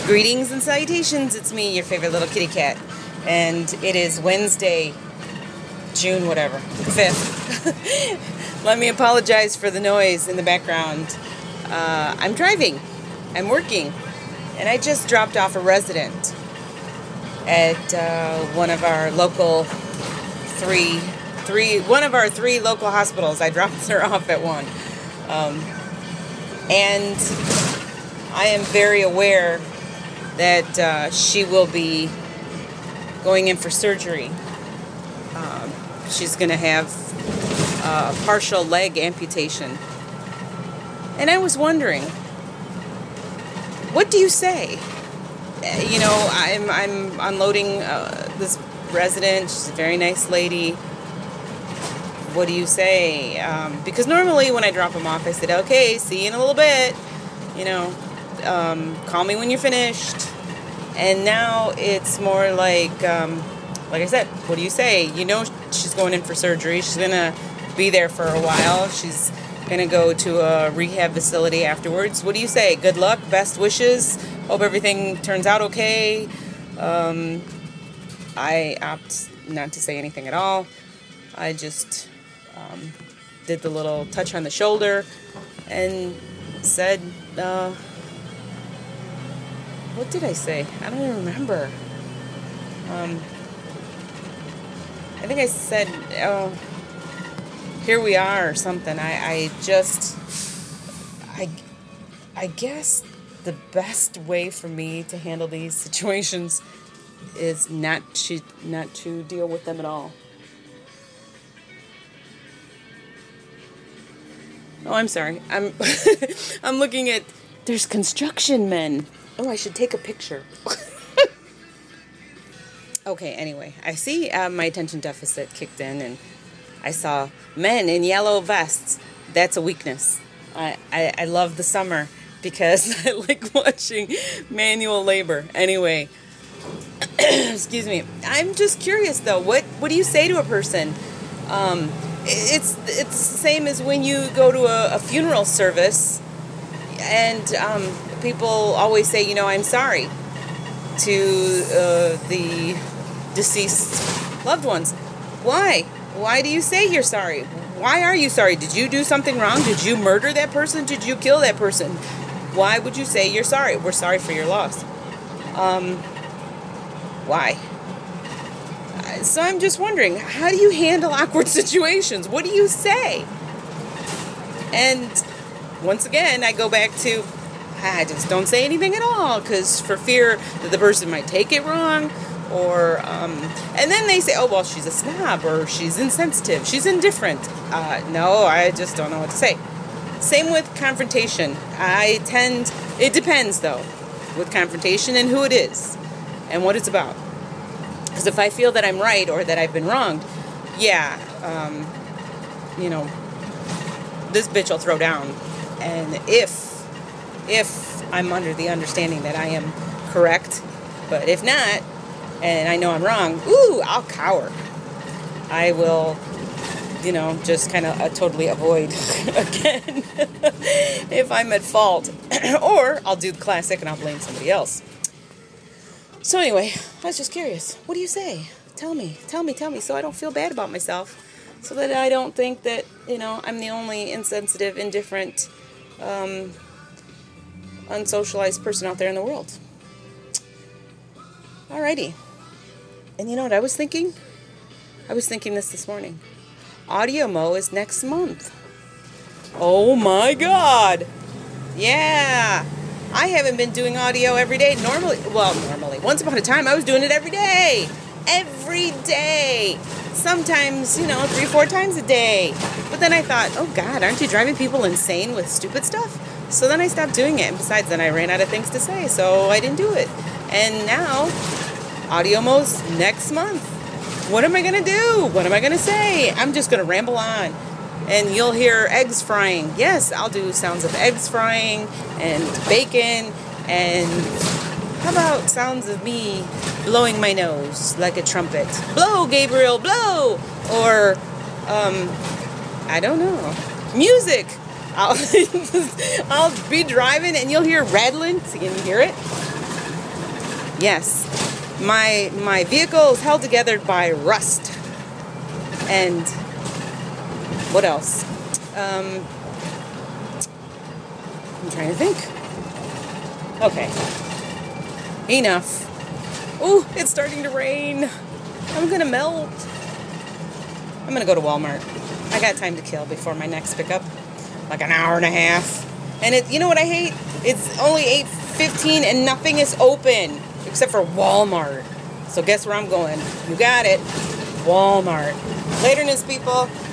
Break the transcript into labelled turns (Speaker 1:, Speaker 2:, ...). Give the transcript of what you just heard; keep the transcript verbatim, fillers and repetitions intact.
Speaker 1: Greetings and salutations, it's me, your favorite little kitty cat, and it is Wednesday, June whatever, fifth. Let me apologize for the noise in the background. Uh, I'm driving, I'm working, and I just dropped off a resident at uh, one of our local three, three, one of our three local hospitals. I dropped her off at one, um, and I am very aware that uh, she will be going in for surgery. Um, she's going to have a partial leg amputation. And I was wondering, what do you say? You know, I'm, I'm unloading uh, this resident. She's a very nice lady. What do you say? Um, because normally when I drop them off, I said, okay, see you in a little bit. You know, Um, call me when you're finished. And now it's more like, um, like I said, what do you say? You know she's going in for surgery. She's going to be there for a while. She's going to go to a rehab facility afterwards. What do you say? Good luck, best wishes. Hope everything turns out okay. Um, I opt not to say anything at all. I just um, did the little touch on the shoulder and said, uh, what did I say? I don't even remember. Um, I think I said, oh, here we are or something. I, I just, I, I guess the best way for me to handle these situations is not to, not to deal with them at all. Oh, I'm sorry. I'm, I'm looking at, there's construction men. Oh, I should take a picture. Okay, anyway, I see uh, my attention deficit kicked in, and I saw men in yellow vests. That's a weakness. I, I, I love the summer because I like watching manual labor. Anyway, excuse me. I'm just curious, though. What what do you say to a person? Um, it's it's the same as when you go to a, a funeral service, and um, people always say, you know, I'm sorry to uh, the deceased loved ones. Why? Why do you say you're sorry? Why are you sorry? Did you do something wrong? Did you murder that person? Did you kill that person? Why would you say you're sorry? We're sorry for your loss. Um, why? So I'm just wondering, how do you handle awkward situations? What do you say? And once again, I go back to, I just don't say anything at all, because for fear that the person might take it wrong, or, um, and then they say, oh, well, she's a snob, or she's insensitive, she's indifferent. Uh, no, I just don't know what to say. Same with confrontation. I tend, it depends, though, with confrontation and who it is, and what it's about. Because if I feel that I'm right, or that I've been wronged, yeah, um, you know, this bitch will throw down. And if, if I'm under the understanding that I am correct, but if not, and I know I'm wrong, ooh, I'll cower. I will, you know, just kind of uh, totally avoid again if I'm at fault. Or I'll do the classic and I'll blame somebody else. So anyway, I was just curious. What do you say? Tell me, tell me, tell me, so I don't feel bad about myself. So that I don't think that, you know, I'm the only insensitive, indifferent, um, unsocialized person out there in the world. Alrighty. And you know what I was thinking? I was thinking this this morning. AudioMo is next month. Oh my God. Yeah. I haven't been doing audio every day. Normally, well, normally. Once upon a time, I was doing it every day. Every day. Sometimes, you know, three, four times a day. But then I thought, oh God, aren't you driving people insane with stupid stuff? So then I stopped doing it. And besides, then I ran out of things to say, so I didn't do it. And now, AudioMo's next month. What am I going to do? What am I going to say? I'm just going to ramble on. And you'll hear eggs frying. Yes, I'll do sounds of eggs frying and bacon. And how about sounds of me blowing my nose like a trumpet? Blow, Gabriel, blow! Or, um, I don't know. Music. I'll, I'll be driving and you'll hear rattling. So you can hear it. Yes, my my vehicle is held together by rust. And what else? Um, I'm trying to think. Okay. Enough. Ooh, it's starting to rain. I'm gonna melt. I'm gonna go to Walmart. I got time to kill before my next pickup. Like an hour and a half. And it, you know what I hate? It's only eight fifteen and nothing is open except for Walmart. So guess where I'm going? You got it. Walmart. Laterness, people.